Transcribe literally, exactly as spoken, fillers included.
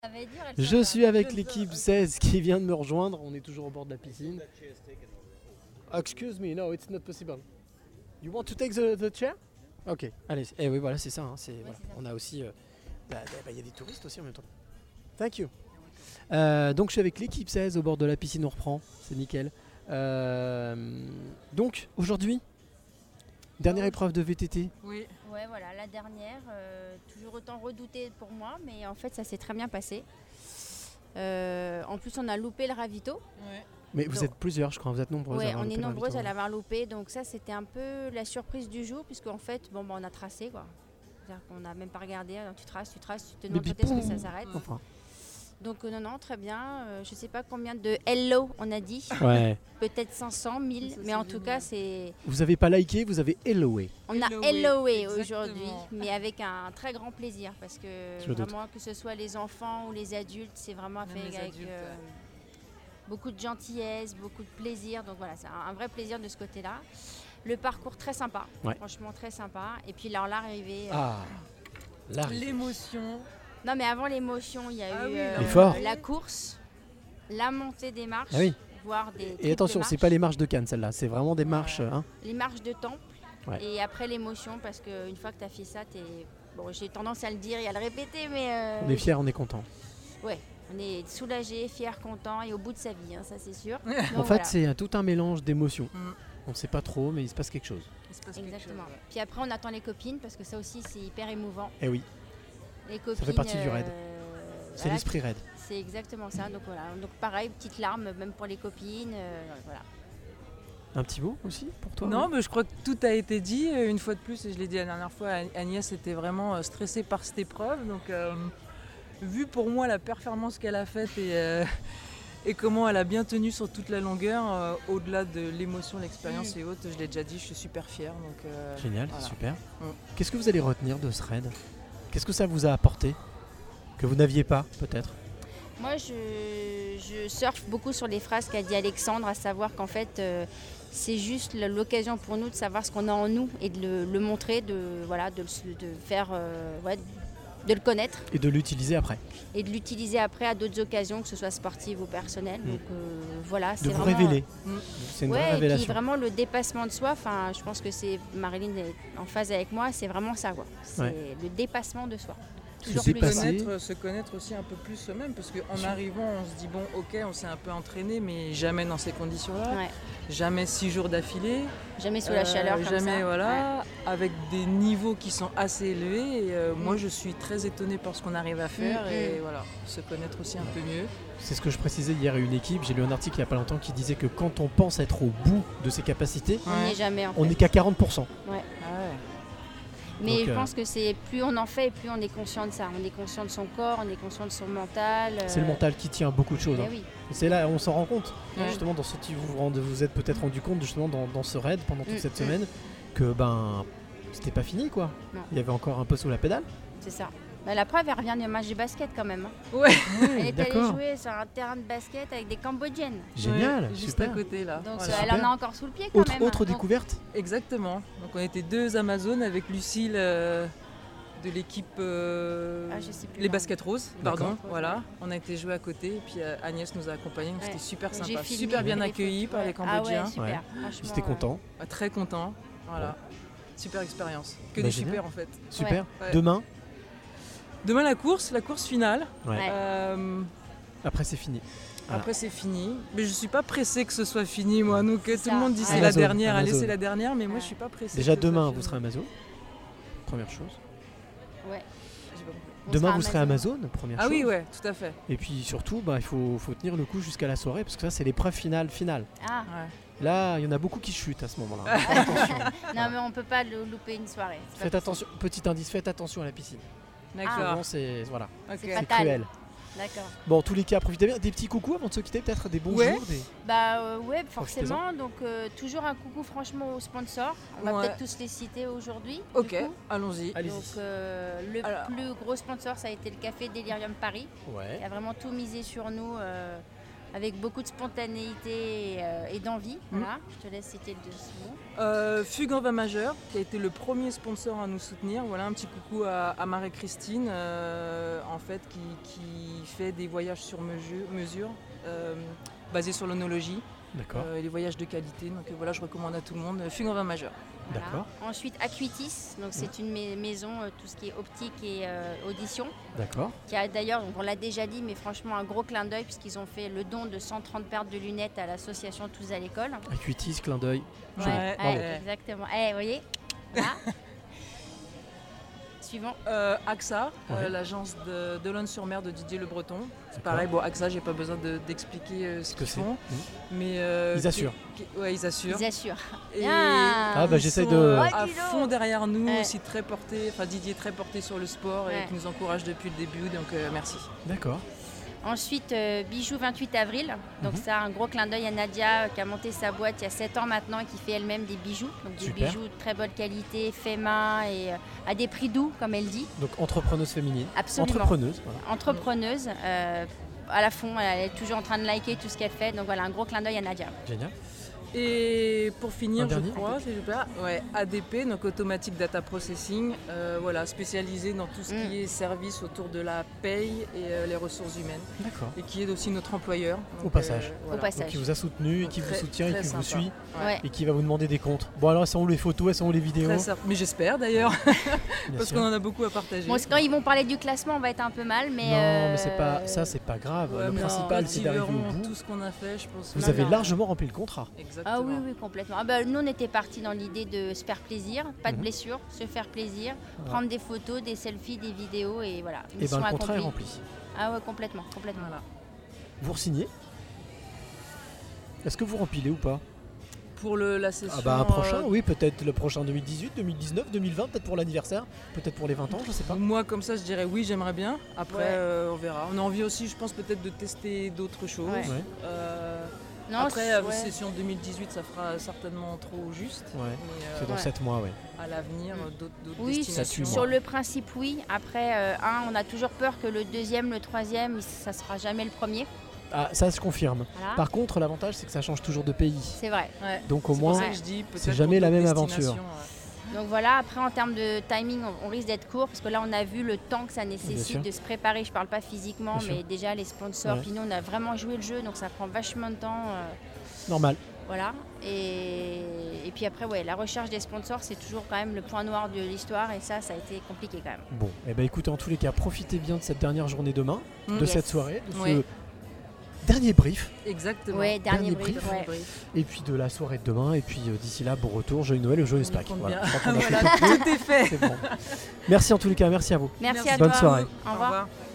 Dire, Je suis avec l'équipe seize qui vient de me rejoindre. On est toujours au bord de la piscine. Excuse me, no, it's not possible. You want to take the, the chair? Ok, allez. Et eh oui, voilà, c'est ça. Hein, c'est, ouais, voilà. c'est ça. On a aussi. Il euh, bah, bah, y a des touristes aussi en même temps. Thank you. Euh, donc, je suis avec l'équipe seize au bord de la piscine. On reprend. C'est nickel. Euh, donc, aujourd'hui, dernière épreuve de V T T. Oui. Ouais, voilà, la dernière, euh, toujours autant redoutée pour moi, mais en fait, ça s'est très bien passé. Euh, en plus, on a loupé le ravito. Ouais. Mais vous donc, êtes plusieurs, je crois, vous êtes nombreuses. Oui, on est nombreuses à l'avoir loupé, donc ça, c'était un peu la surprise du jour, puisqu'en fait, bon, bah, on a tracé, quoi. C'est-à-dire qu'on n'a même pas regardé, alors tu traces, tu traces, tu te demandes peut-être que ça s'arrête. Enfin. Donc non, non, très bien. Euh, je ne sais pas combien de hello on a dit. Ouais. Peut-être cinq cents, mille, mais en tout cas, c'est... Vous n'avez pas liké, vous avez helloé. On a helloé aujourd'hui, mais avec un très grand plaisir, parce que je vraiment, doute. Que ce soit les enfants ou les adultes, c'est vraiment fait avec adultes, euh, beaucoup de gentillesse, beaucoup de plaisir. Donc voilà, c'est un, un vrai plaisir de ce côté-là. Le parcours très sympa, ouais. Franchement très sympa. Et puis là, l'arrivée... Ah, euh, l'arrivée. L'émotion. Non, mais avant l'émotion, il y a ah eu oui, euh, la course, la montée des marches, ah oui. voire des Et attention, c'est pas les marches de Cannes, celle-là, c'est vraiment des marches. Euh, hein. Les marches de temple, ouais. Et après l'émotion, parce qu'une fois que tu as fait ça, t'es... Bon, j'ai tendance à le dire et à le répéter, mais... Euh... On est fiers, on est content. Ouais, on est soulagé, fier, content et au bout de sa vie, hein, ça c'est sûr. Donc, en fait, voilà. C'est tout un mélange d'émotions. Mm. On ne sait pas trop, mais il se passe quelque chose. Il se passe Exactement. Quelque chose, ouais. Puis après, on attend les copines, parce que ça aussi, c'est hyper émouvant. Eh oui. Les copines, ça fait partie du raid. Euh... C'est voilà, l'esprit raid. C'est exactement ça. Donc voilà. Donc pareil, petite larme, même pour les copines. Euh, voilà. Un petit mot aussi pour toi? Non, oui. Mais je crois que tout a été dit. Une fois de plus, et je l'ai dit la dernière fois, Agnès était vraiment stressée par cette épreuve. Donc, euh, vu pour moi la performance qu'elle a faite et, euh, et comment elle a bien tenu sur toute la longueur, euh, au-delà de l'émotion, l'expérience mmh. et autres, je l'ai déjà dit, je suis super fière. Donc, euh, génial, voilà. Super. Mmh. Qu'est-ce que vous allez retenir de ce raid? Qu'est-ce que ça vous a apporté que vous n'aviez pas, peut-être? Moi, je, je surfe beaucoup sur les phrases qu'a dit Alexandre, à savoir qu'en fait, euh, c'est juste l'occasion pour nous de savoir ce qu'on a en nous et de le, le montrer, de, voilà, de, de faire, euh, ouais, de le connaître. Et de l'utiliser après. Et de l'utiliser après à d'autres occasions, que ce soit sportive ou personnelle. Mmh. Donc euh, voilà, c'est de vous vraiment, révéler. Mmh. C'est une ouais, vraie révélation. Et puis vraiment le dépassement de soi. Enfin, je pense que c'est Marilyn est en phase avec moi. C'est vraiment ça, quoi. C'est ouais. le dépassement de soi. Toujours se connaître, se connaître aussi un peu plus soi-même, parce qu'en arrivant, on se dit bon, ok, on s'est un peu entraîné, mais jamais dans ces conditions-là, ouais. Jamais six jours d'affilée, jamais sous la chaleur, euh, comme jamais ça. voilà, ouais. Avec des niveaux qui sont assez élevés. Et, euh, mm. Moi, je suis très étonnée par ce qu'on arrive à faire, mm. et voilà, se connaître aussi un peu mieux. C'est ce que je précisais hier à une équipe. J'ai lu un article il n'y a pas longtemps qui disait que quand on pense être au bout de ses capacités, on n'est jamais. En fait. On n'est qu'à quarante pour cent. Ouais. Ah ouais. Mais Donc, je euh... pense que c'est plus on en fait, plus on est conscient de ça. On est conscient de son corps, on est conscient de son mental. Euh... C'est le mental qui tient beaucoup de choses. Hein. Oui. C'est là on s'en rend compte. Ouais. Justement, dans ce qui vous rend, vous êtes peut-être rendu compte justement dans, dans ce raid pendant toute mmh. cette semaine que ben c'était pas fini quoi. Non. Il y avait encore un peu sous la pédale. C'est ça. Bah, la preuve, elle revient du match de basket quand même. Hein. Ouais. Elle est allée jouer sur un terrain de basket avec des Cambodgiennes. Génial. Ouais, juste super. à côté là. Donc voilà. elle en a encore sous le pied quand autre, même. Autre hein. découverte. Donc, exactement. Donc on était deux Amazones avec Lucille euh, de l'équipe euh, ah, je sais plus les Baskets Roses. Pardon. D'accord. Voilà. On a été jouer à côté et puis euh, Agnès nous a accompagnés. Donc ouais. C'était super donc, sympa, super bien accueillis par ouais. les Cambodgiens. Ah ouais, super. Ouais. J'étais content. Ouais, très content. Voilà. Bon. Super expérience. Que bah, des génial. super en fait. Super. Ouais. Demain. Demain la course, la course finale. Ouais. Euh, Après c'est fini. Voilà. Après c'est fini. Mais je suis pas pressée que ce soit fini moi. Donc tout ça. le monde dit c'est Amazon, la dernière, Amazon. allez c'est la dernière, mais moi je suis pas pressée. Déjà demain vous serez Amazon. Première chose. Ouais. On demain vous serez Amazon, première ah chose. Ah oui ouais, tout à fait. Et puis surtout bah, il faut, faut tenir le coup jusqu'à la soirée parce que ça c'est l'épreuve finale finale. Ah. Ouais. Là, il y en a beaucoup qui chutent à ce moment-là. Faites attention. Non, mais on peut pas le louper une soirée. Faites attention. Petit indice, faites attention à la piscine. D'accord. Ah. C'est voilà. Okay. C'est cruel. D'accord. Bon, en tous les cas, profitez bien. Des petits coucous avant de se quitter, peut-être des bonjours. Ouais. Des... Bah euh, ouais, forcément. Donc euh, toujours un coucou franchement aux sponsors. On va ouais. peut-être tous les citer aujourd'hui. Ok. Allons-y. Allez-y. Donc euh, le Alors. plus gros sponsor, ça a été le Café Delirium Paris. Ouais. Qui a vraiment tout misé sur nous. Euh, avec beaucoup de spontanéité et, euh, et d'envie. Mmh. Voilà, je te laisse citer le dessous. Euh, Fugue en Va majeur, qui a été le premier sponsor à nous soutenir. Voilà, un petit coucou à, à Marie-Christine, euh, en fait, qui, qui fait des voyages sur mesure, mesure euh, basés sur l'onologie. D'accord. Euh, et les voyages de qualité. Donc euh, voilà, je recommande à tout le monde. Fugue en Va majeur. Voilà. D'accord. Ensuite, Acuitis, donc c'est une ma- maison, euh, tout ce qui est optique et euh, audition. D'accord. Qui a d'ailleurs, donc on l'a déjà dit, mais franchement un gros clin d'œil puisqu'ils ont fait le don de cent trente paires de lunettes à l'association Tous à l'école. Acuitis, clin d'œil. Ouais, ouais, ouais, exactement. Eh, vous voyez là. Suivant. Euh, A X A, ouais. euh, l'agence de d'Olonne-sur-Mer de Didier Le Breton. C'est pareil, bon, A X A, j'ai pas besoin de, d'expliquer euh, ce qu'ils font. Mmh. Mais, euh, ils assurent. Qui, qui, ouais, ils assurent. Ils assurent. Et ah, bah j'essaie de. Euh, à fond derrière nous, ouais. aussi très porté. Enfin, Didier est très porté sur le sport et ouais. qui nous encourage depuis le début. Donc, euh, merci. D'accord. Ensuite, euh, Bijoux vingt-huit avril. Donc, mm-hmm. ça, un gros clin d'œil à Nadia euh, qui a monté sa boîte il y a sept ans maintenant et qui fait elle-même des bijoux. Donc, des Super. bijoux de très bonne qualité, faits main et euh, à des prix doux, comme elle dit. Donc, entrepreneuse féminine. Absolument. Entrepreneuse. Voilà. Entrepreneuse. Euh, à la fond, elle est toujours en train de liker tout ce qu'elle fait. Donc, voilà, un gros clin d'œil à Nadia. Génial. Et pour finir, un je dernier, crois, c'est super, ouais, A D P, donc Automatic Data Processing, euh, voilà, spécialisé dans tout ce mm. qui est service autour de la paye et euh, les ressources humaines. D'accord. Et qui est aussi notre employeur. Donc, Au passage. Euh, voilà. Au passage. Donc, qui vous a soutenu, et qui très, vous soutient et qui sympa. vous suit ouais. et qui va vous demander des comptes. Bon alors, elles sont où les photos, elles sont où les vidéos? Mais j'espère d'ailleurs, parce sûr. qu'on en a beaucoup à partager. Bon, quand ils vont parler du classement, on va être un peu mal, mais... Non, euh... mais c'est pas, ça c'est pas grave. Ouais, le principal, c'est d'arriver au bout. Tout ce qu'on a fait, je pense. Vous non, avez non. largement rempli le contrat. Exactement. Ah oui, oui, complètement. Ah bah, nous, on était partis dans l'idée de se faire plaisir, pas de mmh. blessure, se faire plaisir, voilà. prendre des photos, des selfies, des vidéos et voilà. Et ben le contrat accomplie. est rempli. Ah ouais, complètement, complètement. Voilà. Vous re-signez? Est-ce que vous rempilez ou pas? Pour le, la session. Ah bah un prochain, euh... oui, peut-être le prochain deux mille dix-huit, deux mille dix-neuf, deux mille vingt, peut-être pour l'anniversaire, peut-être pour les vingt ans, je sais pas. Moi comme ça je dirais oui, j'aimerais bien. Après ouais. euh, on verra. On a envie aussi, je pense peut-être de tester d'autres choses. Ouais. Euh, non, après la ouais. session deux mille dix-huit ça fera certainement trop juste. Ouais. Mais, euh, c'est dans ouais. sept mois, ouais. À l'avenir, mmh. d'autres, d'autres oui, destinations. Sur le principe, oui. Après, euh, un, on a toujours peur que le deuxième, le troisième, ça sera jamais le premier. Ah, ça je confirme. Voilà. Par contre, l'avantage c'est que ça change toujours de pays. C'est vrai. Ouais. Donc au c'est moins, pour ça que je dis, c'est jamais la même aventure. Ouais. Donc voilà, après en termes de timing, on, on risque d'être court parce que là on a vu le temps que ça nécessite de se préparer. Je parle pas physiquement, Bien mais sûr. déjà les sponsors. Ouais. Puis nous on a vraiment joué le jeu, donc ça prend vachement de temps. Euh, Normal. Voilà. Et, et puis après, ouais, la recherche des sponsors, c'est toujours quand même le point noir de l'histoire et ça, ça a été compliqué quand même. Bon, et eh ben écoutez, en tous les cas, profitez bien de cette dernière journée demain, mmh, de yes. cette soirée, de oui. ce dernier brief. Exactement. Ouais, dernier, dernier brief. brief. Ouais. Et puis de la soirée de demain, et puis euh, d'ici là, bon retour, joyeux Noël, joyeux Pâques. Voilà, je crois qu'on a voilà, fait tout. tout est fait. C'est bon. Merci en tous les cas, merci à vous. Merci, Merci. à Bonne toi. soirée. Au revoir. Au revoir.